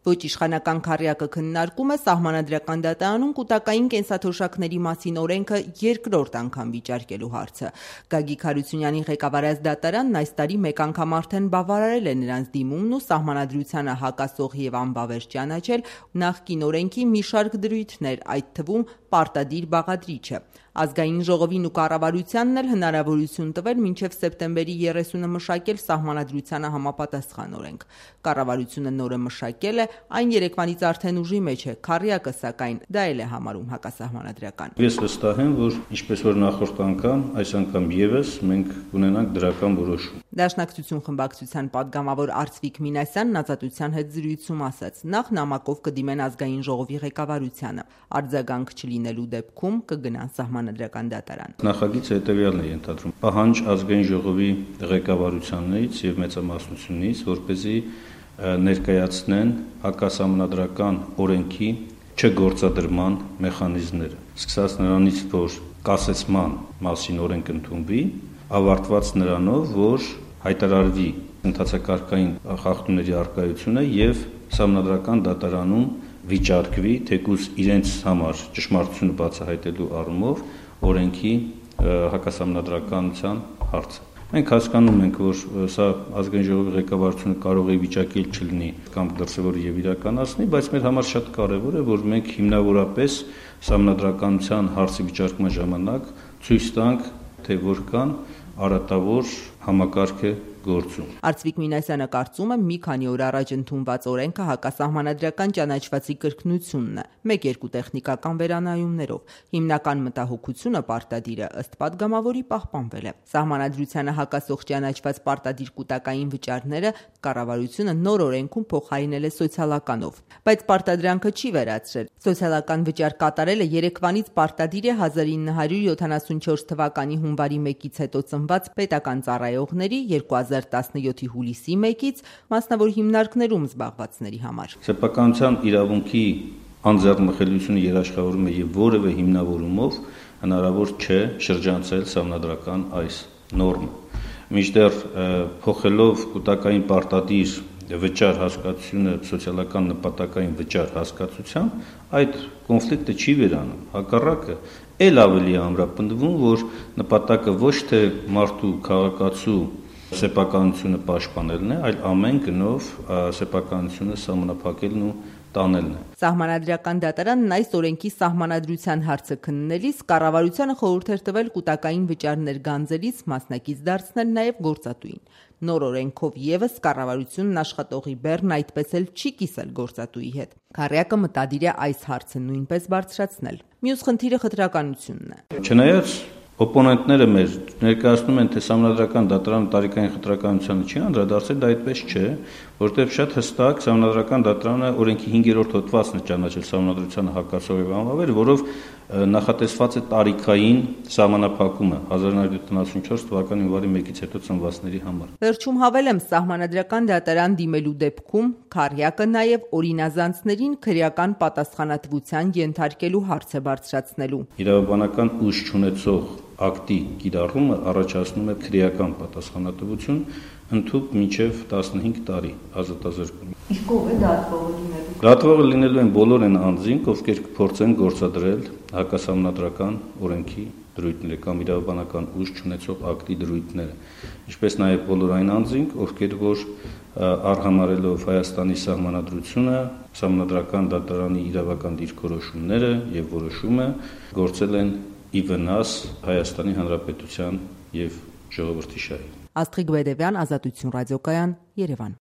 Ոչ իշխանական քառյակը քննարկում է Սահմանադրական դատարանում կուտակային կենսաթոշակների մասին օրենքը երկրորդ անգամ վիճարկելու հարցը։ Գագիկ Հարությունյանի ղեկավարած դատարանն այս տարի մեկ անգամ արդեն բավարարել է նրանց դիմումն ու Սահմանադրությանը հակասող եւ անբավեր ճանաչել նախկին օրենքի մի շարք դրույթներ, այդ թվում պարտադիր բաղադրիչը։ Ազգային ժողովին ու կառավարությանն էլ հնարավորություն տվել մինչև սեպտեմբերի 30-ը մշակել Սահմանադրությանը համապատասխան օրենք։ Կառավարությունը նորը մշակել է, այն երեկվանից արդեն ուժի մեջ է, քառյակը սակայն դա էլ է համարում հակասահմանադրական։ Ես վստահ եմ, որ ինչպես որ նախորդ անգամ, այս անգամ եւս մենք ունենանք դրական որոշում։ Դաշնակցություն խմբակցության падգամավոր Արծվիկ Մինասյանն Ազատության հետ զրույցում ասաց. նախ նամակով կդիմեն ազգային ժողովի ղեկավարությանը, արձագանք չլինելու դեպքում կգնան Սահմանադրական դատարան։ Նախագիծը հետևյալն է ենթադրում. պահանջ ազգային ժողովի ղեկավարությանից եւ մեծամասնությունից, որպեսզի ներկայացնեն հակասահմանադրական օրենքի չգործադրման մեխանիզմները, սկսած նրանից, որ կասեցման մասին օրենք ընդունվի, ավարտված նրանով, որ հայտարարվի ընթացակարգային խախտումների առկայությունը եւ Սահմանադրական դատարանում վիճարկվի թեկուզ իրենց համար ճշմարտությունը բացահայտելու առումով օրենքի հակասահմանադրականության հարցը։ Մենք հասկանում ենք, որ սա ազգային ժողովի ղեկավարությունը կարող է վիճակել չլինի կամ դրսևորի եւ իրականացնի, բայց մեր համար շատ կարեւոր է, որ մենք հիմնավորապես սահմանադրականության հարցի վիճարկման ժամանակ ցույց տանք, թե որքան արատավոր համակարգ է գործում։ Արծվիկ Մինասյանը կարծում է մի քանի օր առաջ ընդունված օրենքը հակասահմանադրական ճանաչվածի կրկնությունն է, 1-2 տեխնիկական վերանայումներով։ Հիմնական մտահոգությունը պարտադիրը ըստ падգամավորի պահպանվել է։ Սահմանադրությանը հակասող ճանաչված պարտադիր կուտակային վճարները կառավարությունը նոր օրենքում փոխարինել է սոցիալականով, բայց պարտադրանքը չի վերացրել։ Սոցիալական վճար կատարելը երեկվանից պարտադիր է 1974 թվականի հունվարի 1-ից հետո ծնված պետական ծառայողների 2017-ի հուլիսի 1-ից մասնավոր հիմնարկներում զբաղվածների համար։ Սեփականության իրավունքի անձեռնմխելիությունը երաշխավորում է եւ որևէ հիմնավորումով հնարավոր չէ շրջանցել սահմանադրական այս նորմը։ Մինչդեռ փոխելով կուտակային պարտադիր վճար հասկացությունը սոցիալական նպատակային վճար հասկացության, այդ կոնֆլիկտը չի վերանում, հակառակը ել ավելի ամրապնդվում, որ նպատակը ոչ թե մարդու քաղաքացու սեփականությունը պաշտպանելն է, այլ ամեն գնով սեփականությունը սահմանափակելն ու տանելն է։ Սահմանադրական դատարանն այս օրենքի սահմանադրության հարցը քննելիս կառավարությանը խորհուրդ էր տվել կուտակային վճարներ գանձելիս մասնակից դարձնել նաև գործատուին։ Նոր օրենքով եւս կառավարությունն աշխատողի բեռն այդպես էլ չի կիսել գործատուի հետ։ Քառյակը մտադիր է այս հարցը նույնպես բարձրացնել։ Մյուս խնդիրը խտրականությունն է։ Չնայած օպոնենտները մեր ներկայացնում են, թե Սահմանադրական դատարանը տարիքային խտրականությանը չի անդրադարձել, դա այդպես չէ, որտեղ շատ հստակ Սահմանադրական դատարանը օրենքի 5-րդ հոդվածն է ճանաչել Սահմանադրությանը հակասող եւ անվավեր, որով նախատեսված է տարիքային սահմանափակումը 1974 թվականի հունվարի 1-ից հետո ծնվածների համար։ Վերջում հավելեմ, Սահմանադրական դատարան դիմելու դեպքում քառյակը նաև օրինազանցներին քրեական պատասխանատվության ենթարկելու հարց է բարձրացնելու։ Իրավաբանական ուժ չունեցող ակտի կիրառումը առաջացնում է քրեական պատասխանատվություն ընդհանուր մինչև 15 տարի ազատազրկում։ Իսկ ով է դատվողը լինելու։ Դատվողը լինելու են բոլոր այն անձինք, ովքեր կփորձեն գործադրել հակասահմանադրական օրենքի դրույթները կամ իրավաբանական ուժ չունեցող ակտի դրույթները, ինչպես նաև բոլոր այն անձինք, ովքեր որ արհամարելով Հայաստանի սահմանադրությունը, Սահմանադրական դատարանի իրավական դիրքորոշումները եւ որոշումը գործել են ի վնաս Հայաստանի Հանրապետության եւ ժողովրդի շահի։ Աստղիկ Բեդևյան, Ազատություն ռադիոկայան, Երևան։